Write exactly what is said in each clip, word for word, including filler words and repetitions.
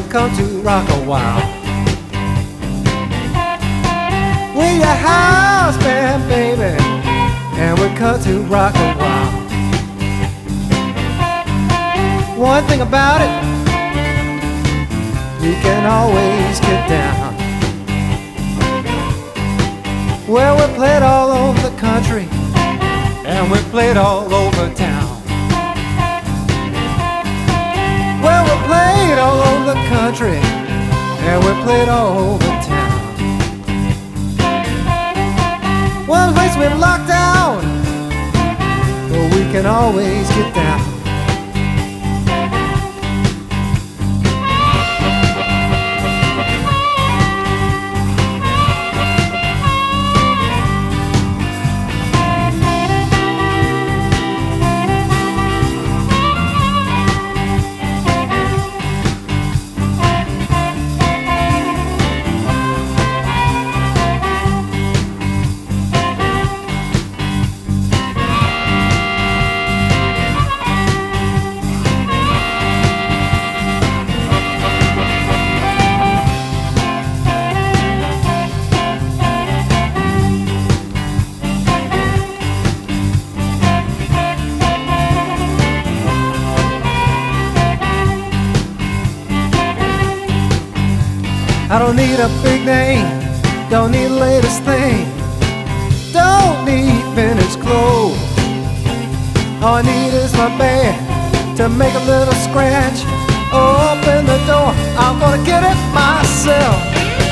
come to rock a while. We're your house band, baby, and we come to rock a while. One thing about it, you can always get down. Well, we played all over the country, and we played all over town. Well, we played all over the country, and we played all over town. One place we're locked down, but we can always get down. I don't need a big name, don't need the latest thing, don't need vintage clothes. All I need is my band to make a little scratch. Open the door, I'm gonna get it myself.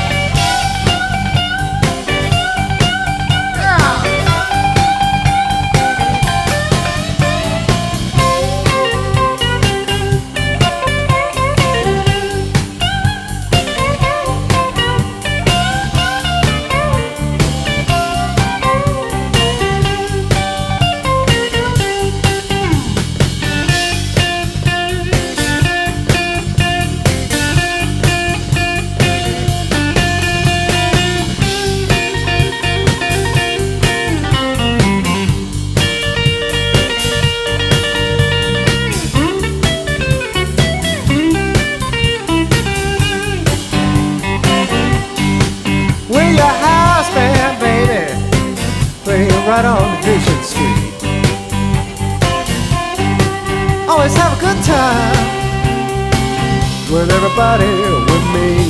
Your house band, baby, play right on Division Street. Always have a good time with everybody with me.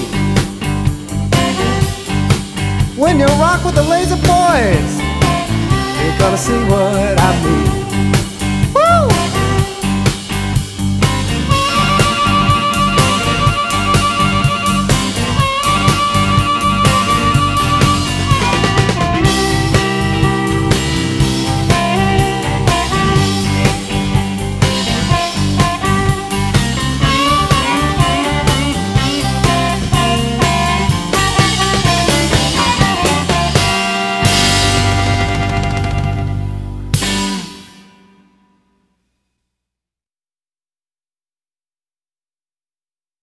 When you rock with the Lazy Boys, you're gonna see what I mean.